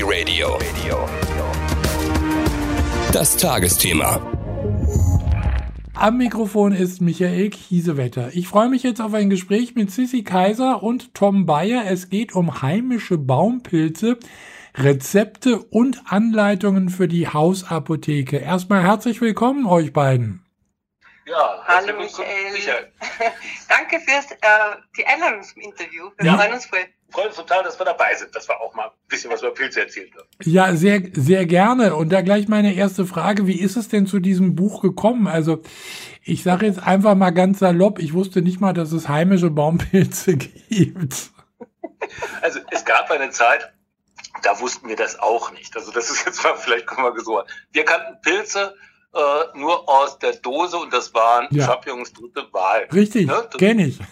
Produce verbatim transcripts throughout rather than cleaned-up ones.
Radio. Das Tagesthema. Am Mikrofon ist Michael Kiesewetter. Ich freue mich jetzt auf ein Gespräch mit Sissi Kaiser und Tom Bayer. Es geht um heimische Baumpilze, Rezepte und Anleitungen für die Hausapotheke. Erstmal herzlich willkommen euch beiden. Ja, hallo Michael. Michael. Danke fürs äh, die Einladung zum Interview. Wir ja. freuen uns voll. Wir freuen uns total, dass wir dabei sind, dass wir auch mal ein bisschen was über Pilze erzählen dürfen. Ja, sehr, sehr gerne. Und da gleich meine erste Frage. Wie ist es denn zu diesem Buch gekommen? Also ich sage jetzt einfach mal ganz salopp, ich wusste nicht mal, dass es heimische Baumpilze gibt. Also es gab eine Zeit, da wussten wir das auch nicht. Also das ist jetzt mal, vielleicht kommen wir so an. Wir kannten Pilze äh, nur aus der Dose und das waren ja. Champignons dritte Wahl. Richtig, ne? Kenne ich.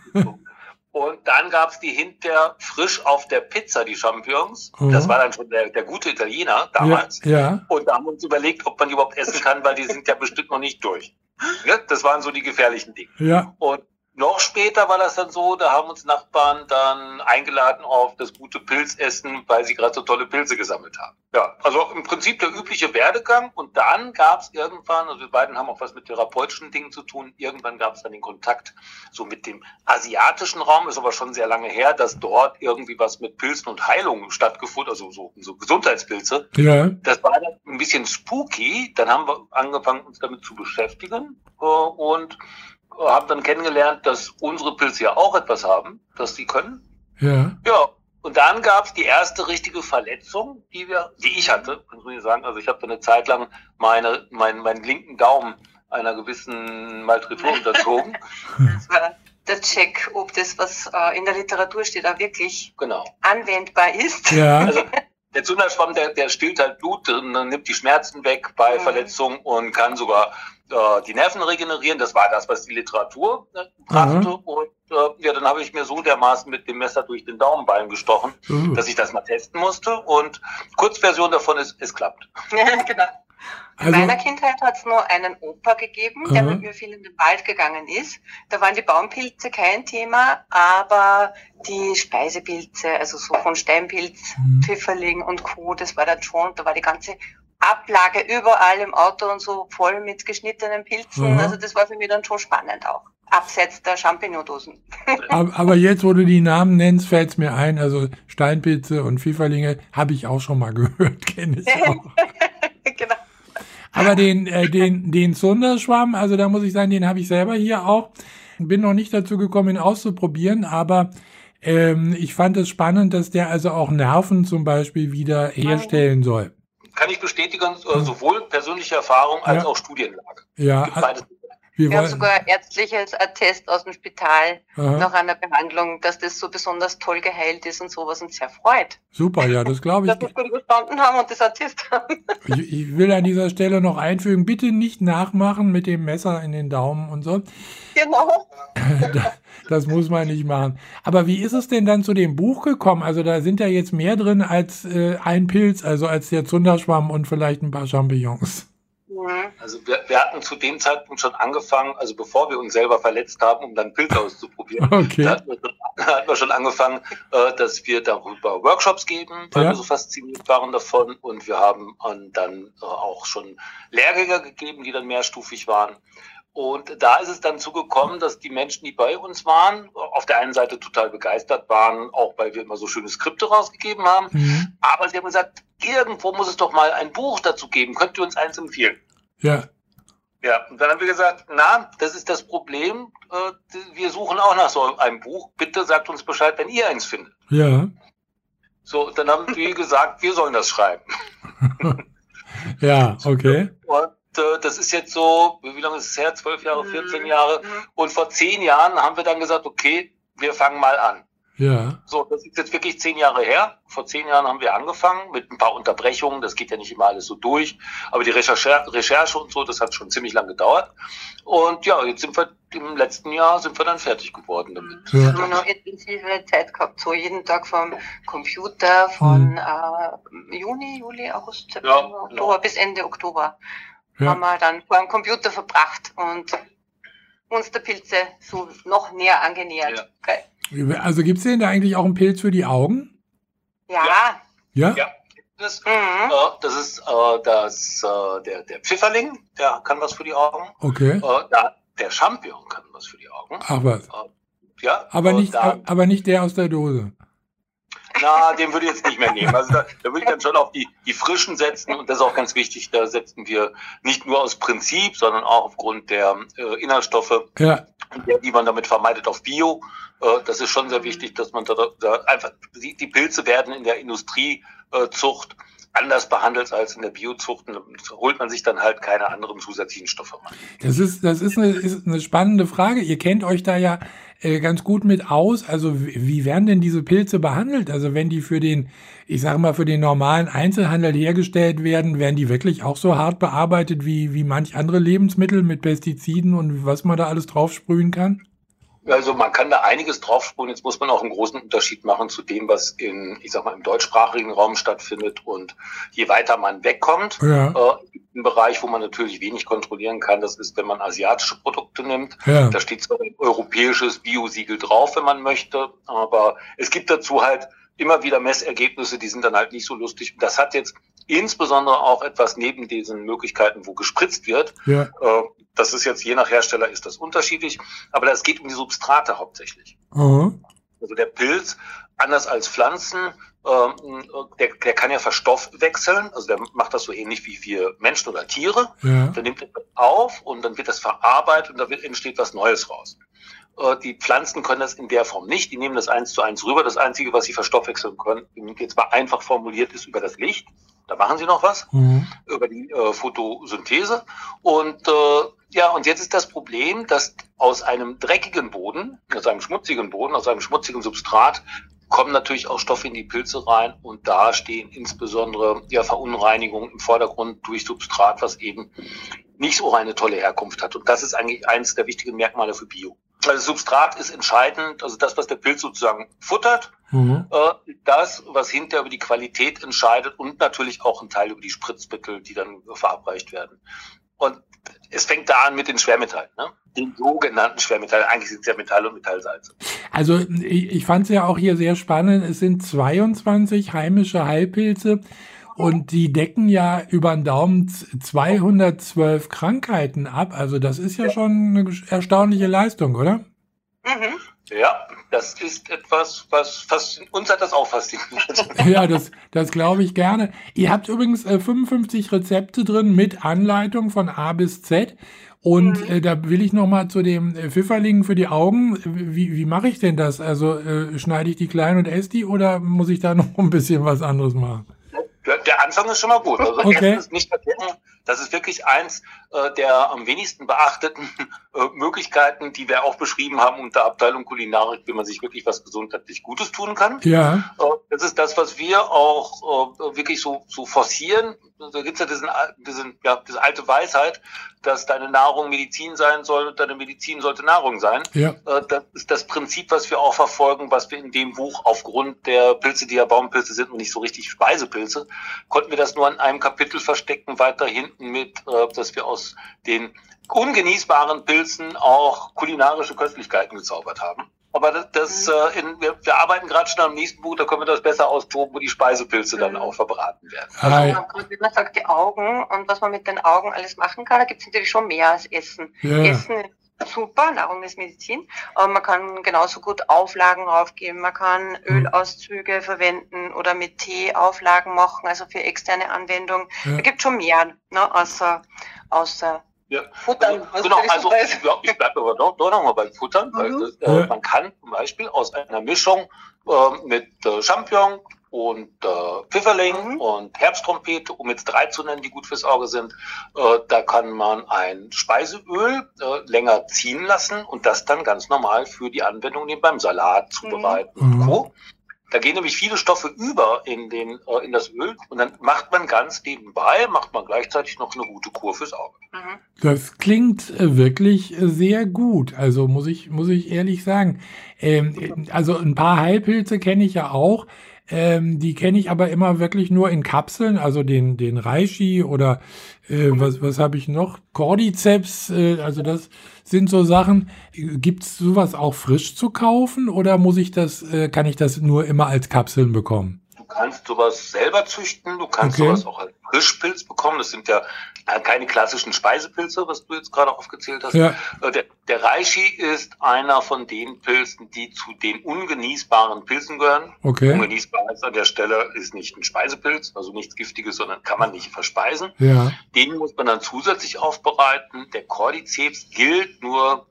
Und dann gab's die hinterher frisch auf der Pizza, die Champignons. Mhm. Das war dann schon der, der gute Italiener damals. Ja, ja. Und da haben wir uns überlegt, ob man die überhaupt essen kann, weil die sind ja bestimmt noch nicht durch. Ja, das waren so die gefährlichen Dinge. Ja. Und noch später war das dann so, da haben uns Nachbarn dann eingeladen auf das gute Pilzessen, weil sie gerade so tolle Pilze gesammelt haben. Ja, also im Prinzip der übliche Werdegang. Und dann gab es irgendwann, also wir beiden haben auch was mit therapeutischen Dingen zu tun, irgendwann gab es dann den Kontakt so mit dem asiatischen Raum, ist aber schon sehr lange her, dass dort irgendwie was mit Pilzen und Heilungen stattgefunden, also so, so Gesundheitspilze. Ja. Das war dann ein bisschen spooky. Dann haben wir angefangen, uns damit zu beschäftigen und haben dann kennengelernt, dass unsere Pilze ja auch etwas haben, dass sie können. Ja. Ja. Und dann gab es die erste richtige Verletzung, die wir, die ich hatte, kann ich sagen. Also ich habe eine Zeit lang meine, meinen, meinen linken Daumen einer gewissen Malträtur unterzogen. Das war der Check, ob das, was äh, in der Literatur steht, auch wirklich genau. anwendbar ist. Ja. Also, der Zunderschwamm, der, der stillt halt Blut und nimmt die Schmerzen weg bei mhm. Verletzungen und kann sogar äh, die Nerven regenerieren. Das war das, was die Literatur äh, brachte. Mhm. Und äh, ja, dann habe ich mir so dermaßen mit dem Messer durch den Daumenballen gestochen, mhm. dass ich das mal testen musste. Und Kurzversion davon ist, es klappt. Ja, genau. In Also, meiner Kindheit hat es nur einen Opa gegeben, der aha. mit mir viel in den Wald gegangen ist. Da waren die Baumpilze kein Thema, aber die Speisepilze, also so von Steinpilz, mhm. Pfifferling und Co., das war dann schon, da war die ganze Ablage überall im Auto und so voll mit geschnittenen Pilzen. aha. Also das war für mich dann schon spannend auch. Abseits der Champignondosen. Aber jetzt, wo du die Namen nennst, fällt es mir ein, also Steinpilze und Pfifferlinge habe ich auch schon mal gehört, kenne ich auch. Genau. Aber den, äh, den, den Zunderschwamm, also da muss ich sagen, den habe ich selber hier auch. Bin noch nicht dazu gekommen, ihn auszuprobieren, aber ähm, ich fand es spannend, dass der also auch Nerven zum Beispiel wieder herstellen soll. Kann ich bestätigen, äh, sowohl persönliche Erfahrung als ja. auch Studienlage. Ja, wir, wir haben sogar ärztliches Attest aus dem Spital aha. nach einer Behandlung, dass das so besonders toll geheilt ist und sowas uns sehr freut. Super, ja, das glaube ich. Dass wir gut gestanden haben und das Attest haben. Ich, ich will an dieser Stelle noch einfügen, bitte nicht nachmachen mit dem Messer in den Daumen und so. Genau. Das muss man nicht machen. Aber wie ist es denn dann zu dem Buch gekommen? Also da sind ja jetzt mehr drin als äh, ein Pilz, also als der Zunderschwamm und vielleicht ein paar Champignons. Also wir, wir hatten zu dem Zeitpunkt schon angefangen, also bevor wir uns selber verletzt haben, um dann Pilze auszuprobieren, okay. da hatten wir, da hatten wir schon angefangen, äh, dass wir darüber Workshops geben, weil ja. wir so fasziniert waren davon, und wir haben äh, dann äh, auch schon Lehrgänge gegeben, die dann mehrstufig waren. Und da ist es dann zugekommen, dass die Menschen, die bei uns waren, auf der einen Seite total begeistert waren, auch weil wir immer so schöne Skripte rausgegeben haben. Mhm. Aber sie haben gesagt, irgendwo muss es doch mal ein Buch dazu geben. Könnt ihr uns eins empfehlen? Ja. Ja, und dann haben wir gesagt, na, das ist das Problem. Wir suchen auch nach so einem Buch. Bitte sagt uns Bescheid, wenn ihr eins findet. Ja. So, dann haben wir gesagt, wir sollen das schreiben. Ja, okay. Und das ist jetzt so, wie lange ist es her? Zwölf Jahre, vierzehn Jahre. Und vor zehn Jahren haben wir dann gesagt, okay, wir fangen mal an. Ja. So, das ist jetzt wirklich zehn Jahre her. Vor zehn Jahren haben wir angefangen mit ein paar Unterbrechungen. Das geht ja nicht immer alles so durch. Aber die Recherche, Recherche und so, das hat schon ziemlich lang gedauert. Und ja, jetzt sind wir im letzten Jahr sind wir dann fertig geworden damit. Ja. Wir haben noch intensive Zeit gehabt, so jeden Tag vom Computer von mhm. äh, Juni, Juli, August, September, ja, Oktober genau. bis Ende Oktober. Ja. Haben wir dann vor dem Computer verbracht und uns der Pilze so noch näher angenähert. Ja. Also gibt es denn da eigentlich auch einen Pilz für die Augen? Ja. Ja? Ja. ist. Mhm. Äh, das ist äh, das, äh, der, der Pfifferling, der kann was für die Augen. Okay. Äh, da, der Champignon kann was für die Augen. Ach was. Äh, ja, aber, äh, nicht, da, aber nicht der aus der Dose. Na, den würde ich jetzt nicht mehr nehmen. Also da, da würde ich dann schon auf die, die frischen setzen. Und das ist auch ganz wichtig, da setzen wir nicht nur aus Prinzip, sondern auch aufgrund der äh, Inhaltsstoffe, ja. die man damit vermeidet, auf Bio. Äh, das ist schon sehr wichtig, dass man da, da einfach, die, die Pilze werden in der Industriezucht äh, anders behandelt als in der Biozucht. Und da holt man sich dann halt keine anderen zusätzlichen Stoffe rein. Das ist, das ist eine, ist eine spannende Frage. Ihr kennt euch da ja äh, ganz gut mit aus. Also wie, wie werden denn diese Pilze behandelt? Also wenn die für den, ich sage mal, für den normalen Einzelhandel hergestellt werden, werden die wirklich auch so hart bearbeitet wie, wie manch andere Lebensmittel mit Pestiziden und was man da alles draufsprühen kann? Also man kann da einiges draufsprühen. Jetzt muss man auch einen großen Unterschied machen zu dem, was in, ich sag mal, im deutschsprachigen Raum stattfindet. Und je weiter man wegkommt, ja. äh, ein Bereich, wo man natürlich wenig kontrollieren kann, das ist, wenn man asiatische Produkte nimmt. Ja. Da steht zwar ein europäisches Biosiegel drauf, wenn man möchte, aber es gibt dazu halt immer wieder Messergebnisse, die sind dann halt nicht so lustig. Und das hat jetzt insbesondere auch etwas neben diesen Möglichkeiten, wo gespritzt wird. Ja. Äh, das ist jetzt je nach Hersteller ist das unterschiedlich, aber es geht um die Substrate hauptsächlich. Uh-huh. Also der Pilz, anders als Pflanzen, ähm, der, der kann ja verstoffwechseln, also der macht das so ähnlich wie wir Menschen oder Tiere. Ja. Dann nimmt er das auf und dann wird das verarbeitet und da wird, entsteht was Neues raus. Äh, die Pflanzen können das in der Form nicht, die nehmen das eins zu eins rüber. Das Einzige, was sie verstoffwechseln können, jetzt mal einfach formuliert, ist über das Licht. Da machen sie noch was, mhm. über die äh, Photosynthese. Und äh, ja, und jetzt ist das Problem, dass aus einem dreckigen Boden, aus einem schmutzigen Boden, aus einem schmutzigen Substrat kommen natürlich auch Stoffe in die Pilze rein und da stehen insbesondere ja Verunreinigungen im Vordergrund durch Substrat, was eben nicht so eine tolle Herkunft hat. Und das ist eigentlich eines der wichtigen Merkmale für Bio. Also Substrat ist entscheidend, also das, was der Pilz sozusagen futtert, mhm. äh, das, was hinterher über die Qualität entscheidet und natürlich auch ein Teil über die Spritzmittel, die dann verabreicht werden. Und es fängt da an mit den Schwermetallen, ne? Den sogenannten Schwermetallen. Eigentlich sind es ja Metalle und Metallsalze. Also ich, ich fand es ja auch hier sehr spannend. Es sind zweiundzwanzig heimische Heilpilze und die decken ja über den Daumen zweihundertzwölf Krankheiten ab. Also das ist ja, ja. schon eine erstaunliche Leistung, oder? Mhm. Ja, das ist etwas, was fast uns hat das auch fasziniert. Ja, das, das glaube ich gerne. Ihr habt übrigens äh, fünfundfünfzig Rezepte drin mit Anleitung von A bis Z. Und mhm. äh, da will ich noch mal zu dem äh, Pfifferling für die Augen. Wie, wie mache ich denn das? Also äh, schneide ich die klein und esse die oder muss ich da noch ein bisschen was anderes machen? Der, der Anfang ist schon mal gut. Also okay. Essen ist nicht vergessen. Das ist wirklich eins äh, der am wenigsten beachteten äh, Möglichkeiten, die wir auch beschrieben haben unter Abteilung Kulinarik, wie man sich wirklich was gesundheitlich Gutes tun kann. Ja. Äh, das ist das, was wir auch äh, wirklich so, so forcieren. Da gibt's ja diesen, diesen, ja, diese alte Weisheit, dass deine Nahrung Medizin sein soll und deine Medizin sollte Nahrung sein. Ja. Äh, das ist das Prinzip, was wir auch verfolgen, was wir in dem Buch aufgrund der Pilze, die ja Baumpilze sind und nicht so richtig Speisepilze, konnten wir das nur in einem Kapitel verstecken, weiter hinten mit, äh, dass wir aus den ungenießbaren Pilzen auch kulinarische Köstlichkeiten gezaubert haben. Aber das, das äh, in, wir, wir arbeiten gerade schon am nächsten Buch, da können wir das besser austoben, wo die Speisepilze mhm. dann auch verbraten werden. Also wie man sagt, die Augen und was man mit den Augen alles machen kann, da gibt es natürlich schon mehr als Essen. Ja. Essen ist super, Nahrung ist Medizin, aber man kann genauso gut Auflagen raufgeben, man kann Ölauszüge verwenden oder mit Tee Auflagen machen, also für externe Anwendung. Ja. Da gibt es schon mehr, ne, außer, außer Ja, Futtern. Also, genau, also ja, ich bleibe aber doch, doch nochmal beim Futtern, weil mhm. äh, ja. man kann zum Beispiel aus einer Mischung äh, mit äh, Champignon und äh, Pfifferling mhm. und Herbsttrompete, um jetzt drei zu nennen, die gut fürs Auge sind, äh, da kann man ein Speiseöl äh, länger ziehen lassen und das dann ganz normal für die Anwendung nehmen beim Salat zubereiten mhm. und Co. Da gehen nämlich viele Stoffe über in den äh, in das Öl und dann macht man ganz nebenbei, macht man gleichzeitig noch eine gute Kur fürs Auge. Mhm. Das klingt äh, wirklich äh, sehr gut, also muss ich, muss ich ehrlich sagen. Ähm, also ein paar Heilpilze kenne ich ja auch. Ähm, die kenne ich aber immer wirklich nur in Kapseln, also den, den Reishi oder äh, was, was habe ich noch? Cordyceps, äh, also das sind so Sachen. Gibt's sowas auch frisch zu kaufen oder muss ich das, äh, kann ich das nur immer als Kapseln bekommen? Du kannst sowas selber züchten, du kannst Okay. sowas auch als Frischpilz bekommen. Das sind ja äh, keine klassischen Speisepilze, was du jetzt gerade aufgezählt hast. Ja. Äh, Der, der Reishi ist einer von den Pilzen, die zu den ungenießbaren Pilzen gehören. Okay. Ungenießbar ist an der Stelle ist nicht ein Speisepilz, also nichts Giftiges, sondern kann man nicht verspeisen. Ja. Den muss man dann zusätzlich aufbereiten. Der Cordyceps gilt nur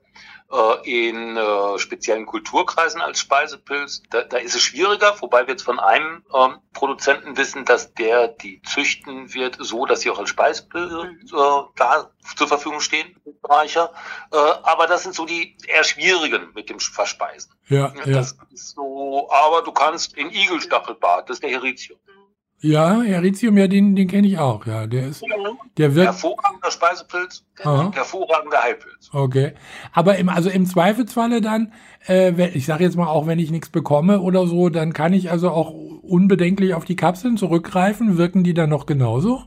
äh, in äh, speziellen Kulturkreisen als Speisepilz. Da, da ist es schwieriger, wobei wir jetzt von einem ähm, Produzenten wissen, dass der die züchten wird, so dass sie auch als Speisepilze äh, da zur Verfügung stehen, Österreicher. Äh, aber das sind so die eher schwierigen mit dem Verspeisen. Ja, ja. Das ist so, aber du kannst in Igelstachelbart, das ist der Heritium. Ja, Heritium, ja, den, den kenne ich auch, ja. Der ist, der wird, Hervorragender Speisepilz, Aha. hervorragender Heilpilz. okay. Aber im, also im Zweifelsfalle dann, äh, wenn, ich sage jetzt mal, auch wenn ich nichts bekomme oder so, dann kann ich also auch unbedenklich auf die Kapseln zurückgreifen. Wirken die dann noch genauso?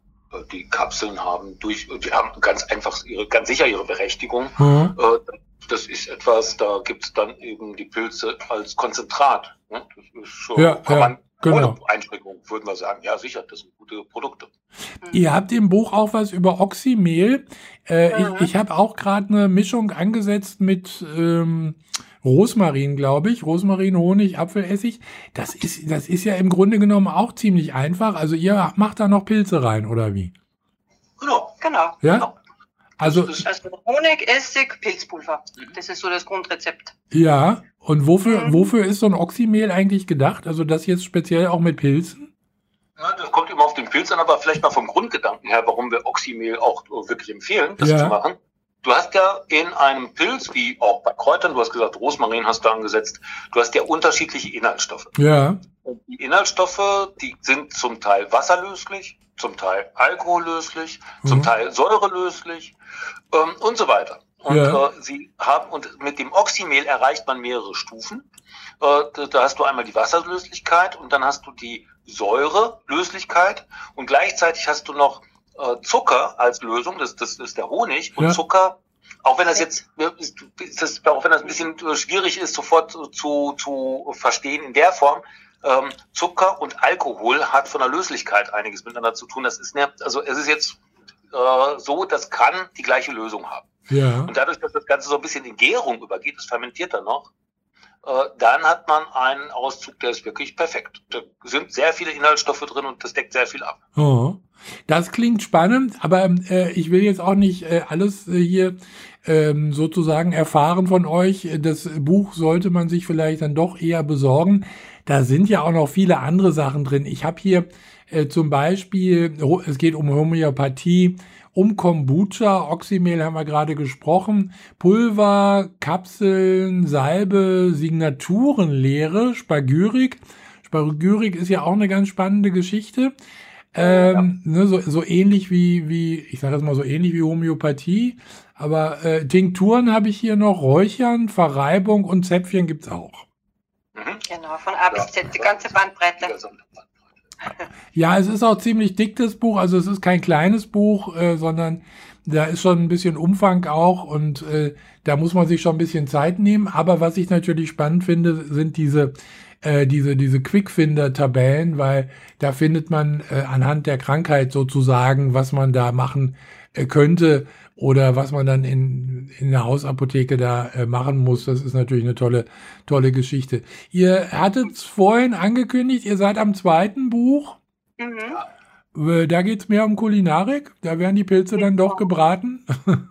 Die Kapseln haben durch, die haben ganz einfach ihre, ganz sicher ihre Berechtigung. Mhm. Äh, Das ist etwas, da gibt es dann eben die Pilze als Konzentrat. Ne? Das ist schon, Ja, kann ja, man genau. ohne Einschränkung, würden wir sagen, ja sicher, das sind gute Produkte. Ihr habt im Buch auch was über Oxymehl. Äh, Mhm. Ich, ich habe auch gerade eine Mischung angesetzt mit ähm, Rosmarin, glaube ich. Rosmarin, Honig, Apfelessig. Das ist, das ist ja im Grunde genommen auch ziemlich einfach. Also ihr macht da noch Pilze rein, oder wie? Genau. Genau. Ja? Genau. Also, Das ist, Also Honig, Essig, Pilzpulver. Das ist so das Grundrezept. ja. Und wofür, Mhm. wofür ist so ein Oxymehl eigentlich gedacht? Also das jetzt speziell auch mit Pilzen? ja, das kommt immer auf den Pilz an, aber vielleicht mal vom Grundgedanken her, warum wir Oxymehl auch wirklich empfehlen, das Ja. zu machen. Du hast ja in einem Pilz, wie auch bei Kräutern, du hast gesagt, Rosmarin hast du angesetzt, du hast ja unterschiedliche Inhaltsstoffe. Ja. Und die Inhaltsstoffe, die sind zum Teil wasserlöslich, zum Teil alkohollöslich, zum Mhm. Teil säurelöslich ähm, und so weiter. Und Ja. äh, sie haben und mit dem Oxymehl erreicht man mehrere Stufen. Äh, da, da hast du einmal die Wasserlöslichkeit und dann hast du die Säurelöslichkeit und gleichzeitig hast du noch äh, Zucker als Lösung. Das, das ist der Honig und Ja. Zucker. Auch wenn das jetzt, ist, ist das, auch wenn das ein bisschen äh, schwierig ist, sofort zu, zu verstehen in der Form, ähm, Zucker und Alkohol hat von der Löslichkeit einiges miteinander zu tun. Das ist ne, also es ist jetzt äh, so, das kann die gleiche Lösung haben. Ja. Und dadurch, dass das Ganze so ein bisschen in Gärung übergeht, das fermentiert dann noch, äh, dann hat man einen Auszug, der ist wirklich perfekt. Da sind sehr viele Inhaltsstoffe drin und das deckt sehr viel ab. Oh. Das klingt spannend, aber äh, ich will jetzt auch nicht äh, alles äh, hier ähm, sozusagen erfahren von euch. Das Buch sollte man sich vielleicht dann doch eher besorgen. Da sind ja auch noch viele andere Sachen drin. Ich habe hier äh, zum Beispiel, es geht um Homöopathie, um Kombucha, Oxymehl haben wir gerade gesprochen, Pulver, Kapseln, Salbe, Signaturenlehre, Spagyrik. Spagyrik ist ja auch eine ganz spannende Geschichte. Ähm, ne, so, so ähnlich wie, wie, ich sage jetzt mal so ähnlich wie Homöopathie, aber äh, Tinkturen habe ich hier noch, Räuchern, Verreibung und Zäpfchen gibt's auch. Mhm. Genau, von A bis Z, die ganze Bandbreite. Ja, es ist auch ziemlich dick, das Buch, also es ist kein kleines Buch, äh, sondern da ist schon ein bisschen Umfang auch und äh, da muss man sich schon ein bisschen Zeit nehmen, aber was ich natürlich spannend finde, sind diese äh, diese diese Quickfinder-Tabellen, weil da findet man äh, anhand der Krankheit sozusagen, was man da machen äh, könnte oder was man dann in in der Hausapotheke da äh, machen muss. Das ist natürlich eine tolle tolle Geschichte. Ihr hattet vorhin angekündigt, ihr seid am zweiten Buch. Mhm. Äh, Da geht's mehr um Kulinarik. Da werden die Pilze dann doch gebraten.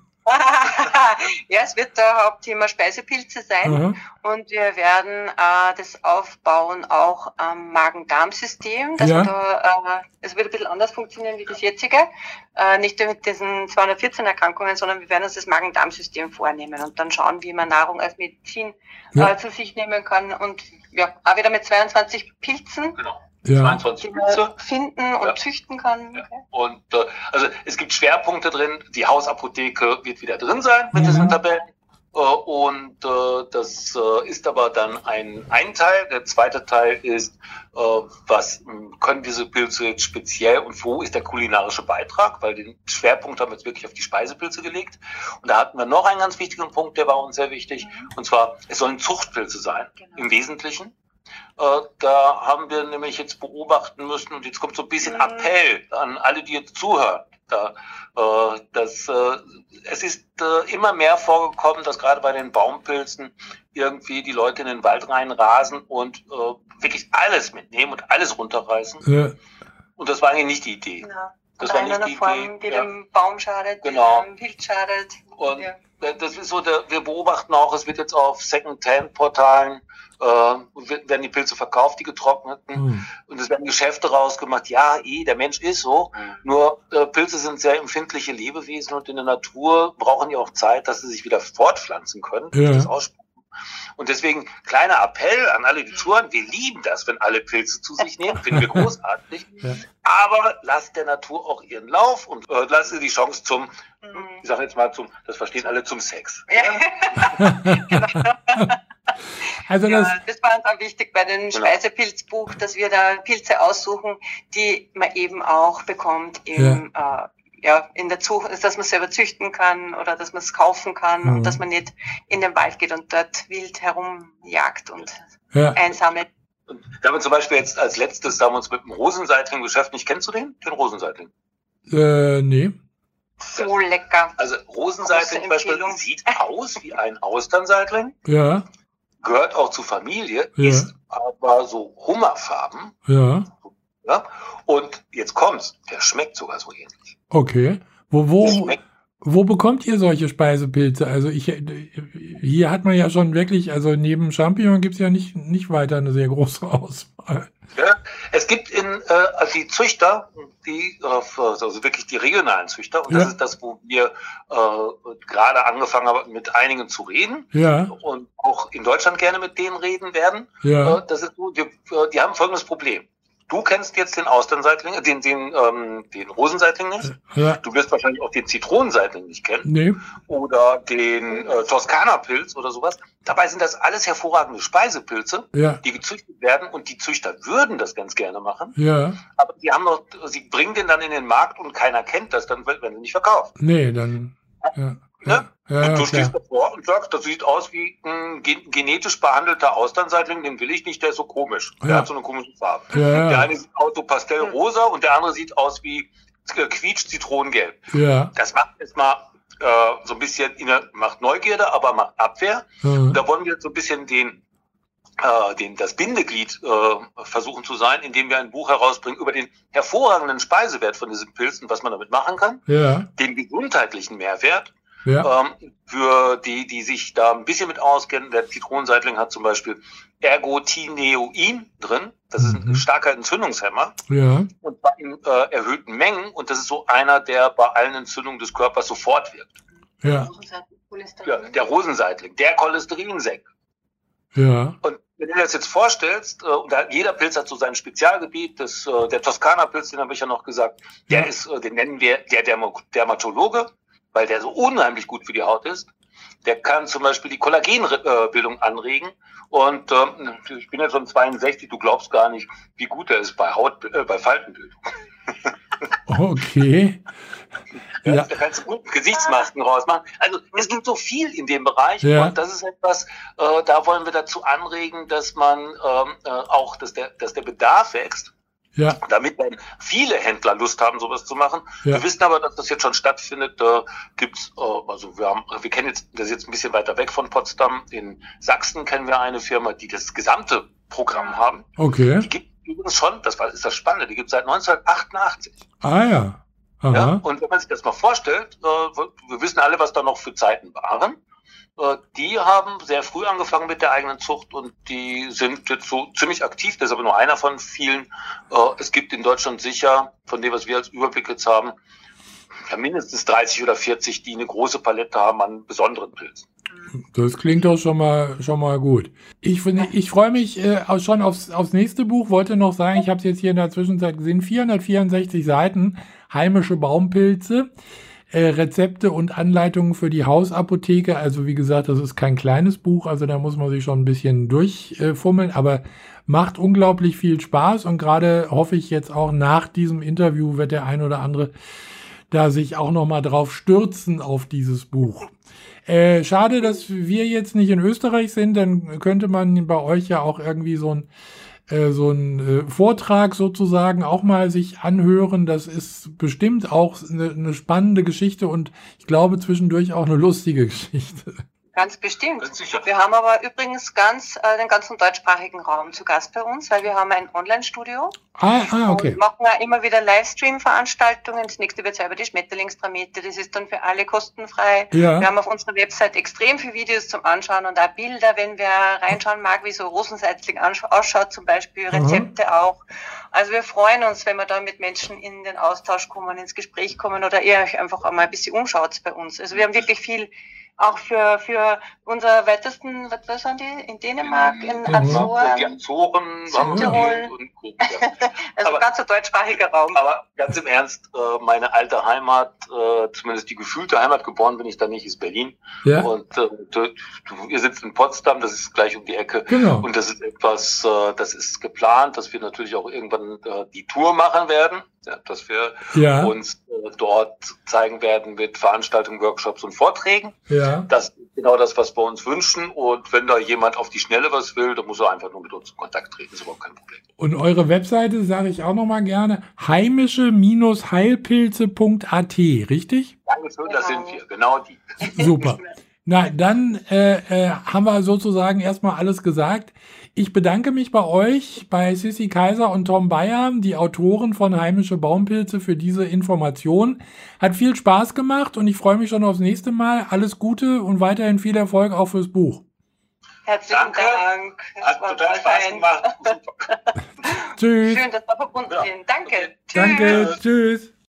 Ja, es wird der Hauptthema Speisepilze sein. Aha. Und wir werden äh, das aufbauen auch am Magen-Darm-System. Das Ja. wird, äh, es wird ein bisschen anders funktionieren wie das jetzige. Äh, nicht nur mit diesen zweihundertvierzehn Erkrankungen, sondern wir werden uns das Magen-Darm-System vornehmen und dann schauen, wie man Nahrung als Medizin Ja. äh, zu sich nehmen kann. Und ja, auch wieder mit zweiundzwanzig Pilzen, Genau. Ja. zweiundzwanzig die man Pilze. finden und Ja. züchten kann. Ja. Okay. Und äh, also es gibt Schwerpunkte drin. Die Hausapotheke wird wieder drin sein mit Mhm. diesen Tabellen. Äh, und äh, das äh, ist aber dann ein, ein Teil. Der zweite Teil ist, äh, was mh, können diese Pilze jetzt speziell und wo ist der kulinarische Beitrag? Weil den Schwerpunkt haben wir jetzt wirklich auf die Speisepilze gelegt. Und da hatten wir noch einen ganz wichtigen Punkt, der war uns sehr wichtig. Und zwar, es sollen Zuchtpilze sein, Genau. im Wesentlichen. Äh, da haben wir nämlich jetzt beobachten müssen, und jetzt kommt so ein bisschen mhm. Appell an alle, die jetzt zuhören. Da, äh, dass, äh, es ist äh, immer mehr vorgekommen, dass gerade bei den Baumpilzen irgendwie die Leute in den Wald reinrasen und äh, wirklich alles mitnehmen und alles runterreißen. Ja. Und das war eigentlich nicht die Idee. Ja. Das war nicht die Form, Idee. Die ja. dem Baum schadet, genau. die dem Wild schadet. Und ja. das ist so, der, wir beobachten auch, es wird jetzt auf Second-Hand-Portalen äh, werden die Pilze verkauft, die getrockneten, mhm. und es werden Geschäfte rausgemacht. Ja, eh, der Mensch ist so, mhm. nur äh, Pilze sind sehr empfindliche Lebewesen und in der Natur brauchen die auch Zeit, dass sie sich wieder fortpflanzen können. Ja. Das aussprechen. Und deswegen kleiner Appell an alle, die zuhören. Wir lieben das, wenn alle Pilze zu sich nehmen. Finden wir großartig. Ja. Aber lasst der Natur auch ihren Lauf und äh, lasst ihr die Chance zum, mhm. ich sage jetzt mal zum, das verstehen alle, zum Sex. Ja. Genau. Also ja, das, das war uns auch wichtig bei dem Speisepilzbuch, dass wir da Pilze aussuchen, die man eben auch bekommt im ja. äh, ja, in der Zucht, dass man selber züchten kann oder dass man es kaufen kann mhm. und dass man nicht in den Wald geht und dort wild herumjagt und ja. einsammelt. Und da haben wir zum Beispiel jetzt als letztes, da haben wir uns mit dem Rosenseitling beschäftigt. Kennst du den? Den Rosenseitling? Äh, nee. So lecker. Also Rosenseitling zum Beispiel sieht aus wie ein Austernseitling. Ja. Gehört auch zur Familie, ja. ist aber so hummerfarben. Ja. Ja. Und jetzt kommt's, der schmeckt sogar so ähnlich. Okay. Wo, wo, wo bekommt ihr solche Speisepilze? Also ich, hier hat man ja schon wirklich, also neben Champignon gibt's ja nicht, nicht weiter eine sehr große Auswahl. Ja, es gibt in, äh, also die Züchter, die, äh, also wirklich die regionalen Züchter, und das ja. ist das, wo wir äh, gerade angefangen haben, mit einigen zu reden, ja. und auch in Deutschland gerne mit denen reden werden. Ja. Äh, das ist so, die, die haben folgendes Problem. Du kennst jetzt den Austernseitling, den, den, ähm, den Rosenseitling nicht. Ja. Du wirst wahrscheinlich auch den Zitronenseitling nicht kennen. Nee. Oder den äh, Toskana-Pilz oder sowas. Dabei sind das alles hervorragende Speisepilze, ja. die gezüchtet werden, und die Züchter würden das ganz gerne machen. Ja. Aber die haben noch, sie bringen den dann in den Markt und keiner kennt das, dann werden sie nicht verkauft. Nee, dann, ja. Ne? Ja, und du ja, stehst klar. davor und sagst, das sieht aus wie ein genetisch behandelter Austernseitling, den will ich nicht, der ist so komisch. Der ja. hat so eine komische Farbe. Ja, ja. Der eine sieht aus so pastellrosa und der andere sieht aus wie quietsch-zitronengelb. Ja. Das macht jetzt mal äh, so ein bisschen, macht Neugierde, aber macht Abwehr. Mhm. Und da wollen wir jetzt so ein bisschen den, äh, den, das Bindeglied äh, versuchen zu sein, indem wir ein Buch herausbringen über den hervorragenden Speisewert von diesen Pilzen, was man damit machen kann, ja. den gesundheitlichen Mehrwert. Ja. Ähm, für die, die sich da ein bisschen mit auskennen, der Zitronenseitling hat zum Beispiel Ergotineoin drin. Das ist ein mhm. starker Entzündungshemmer. Ja. Und bei in, äh, erhöhten Mengen. Und das ist so einer, der bei allen Entzündungen des Körpers sofort wirkt. Ja. Ja, der Rosenseitling, der Cholesterinsenker. Ja. Und wenn du dir das jetzt vorstellst, äh, und da, jeder Pilz hat so sein Spezialgebiet, das, äh, der Toskana-Pilz, den habe ich ja noch gesagt, der ja. ist, äh, den nennen wir der Derm- Dermatologe, weil der so unheimlich gut für die Haut ist. Der kann zum Beispiel die Kollagenbildung anregen. Und ähm, ich bin jetzt schon zweiundsechzig, du glaubst gar nicht, wie gut er ist bei Haut, äh, bei Faltenbildung. Okay. Ja, Ja. Da kannst du gut Gesichtsmasken rausmachen. Also es gibt so viel in dem Bereich, Ja. und das ist etwas, äh, da wollen wir dazu anregen, dass man ähm, äh, auch, dass der, dass der Bedarf wächst. Ja. Damit dann viele Händler Lust haben, sowas zu machen. Ja. Wir wissen aber, dass das jetzt schon stattfindet. Da gibt's, äh, also wir haben, wir kennen jetzt, das ist jetzt ein bisschen weiter weg von Potsdam. In Sachsen kennen wir eine Firma, die das gesamte Programm haben. Okay. Die gibt übrigens schon, das war, ist das Spannende, die gibt es seit neunzehnhundertachtundachtzig. Ah ja. Aha. Ja, und wenn man sich das mal vorstellt, äh, wir wissen alle, was da noch für Zeiten waren. Äh, die haben sehr früh angefangen mit der eigenen Zucht, und die sind jetzt so ziemlich aktiv. Das ist aber nur einer von vielen. Äh, es gibt in Deutschland sicher, von dem, was wir als Überblick jetzt haben, ja, mindestens dreißig oder vierzig, die eine große Palette haben an besonderen Pilzen. Das klingt doch schon mal schon mal gut. Ich finde, ich freue mich äh, auch schon aufs, aufs nächste Buch. Wollte noch sagen, ich habe es jetzt hier in der Zwischenzeit gesehen, vierhundertvierundsechzig Seiten, heimische Baumpilze, äh, Rezepte und Anleitungen für die Hausapotheke. Also wie gesagt, das ist kein kleines Buch, also da muss man sich schon ein bisschen durchfummeln, äh, aber macht unglaublich viel Spaß, und gerade hoffe ich jetzt auch nach diesem Interview wird der ein oder andere da sich auch noch mal drauf stürzen auf dieses Buch. Äh, schade, dass wir jetzt nicht in Österreich sind, dann könnte man bei euch ja auch irgendwie so ein so einen Vortrag sozusagen auch mal sich anhören. Das ist bestimmt auch eine, eine spannende Geschichte und ich glaube zwischendurch auch eine lustige Geschichte. Ganz bestimmt. Wir haben aber übrigens ganz äh, den ganzen deutschsprachigen Raum zu Gast bei uns, weil wir haben ein Online-Studio. Ah, ah, okay. Und machen ja immer wieder Livestream-Veranstaltungen. Das nächste wird ja über die Schmetterlingstramete. Das ist dann für alle kostenfrei. Ja. Wir haben auf unserer Website extrem viele Videos zum Anschauen und auch Bilder, wenn wer reinschauen mag, wie so Rosenseitling ausschaut, zum Beispiel Rezepte mhm. auch. Also wir freuen uns, wenn wir da mit Menschen in den Austausch kommen, ins Gespräch kommen oder ihr euch einfach einmal ein bisschen umschaut bei uns. Also wir haben wirklich viel auch für, für unsere weitesten, was, was sind die? In Dänemark, in mhm. Azoren, die Azoren, Südtirol. Und Co. Ja. Also aber, ganz so deutschsprachiger Raum. Aber ganz im Ernst, meine alte Heimat, zumindest die gefühlte Heimat, geboren bin ich da nicht, ist Berlin. Ja. Und äh, du, ihr sitzt in Potsdam, das ist gleich um die Ecke. Genau. Und das ist etwas, das ist geplant, dass wir natürlich auch irgendwann die Tour machen werden. Ja, dass wir ja. uns äh, dort zeigen werden mit Veranstaltungen, Workshops und Vorträgen. Ja. Das ist genau das, was wir uns wünschen. Und wenn da jemand auf die Schnelle was will, dann muss er einfach nur mit uns in Kontakt treten. Das ist überhaupt kein Problem. Und eure Webseite sage ich auch nochmal gerne, heimische Heilpilze punkt a t, richtig? Dankeschön, das sind wir, genau die. Super. Na, dann äh, äh, haben wir sozusagen erstmal alles gesagt. Ich bedanke mich bei euch, bei Sissi Kaiser und Tom Bayer, die Autoren von Heimische Baumpilze, für diese Information. Hat viel Spaß gemacht und ich freue mich schon aufs nächste Mal. Alles Gute und weiterhin viel Erfolg auch fürs Buch. Herzlichen Danke. Dank. Das Hat total Spaß gemacht. Tschüss. Schön, dass wir verbunden sind. Danke. Tschüss. Danke. Tschüss.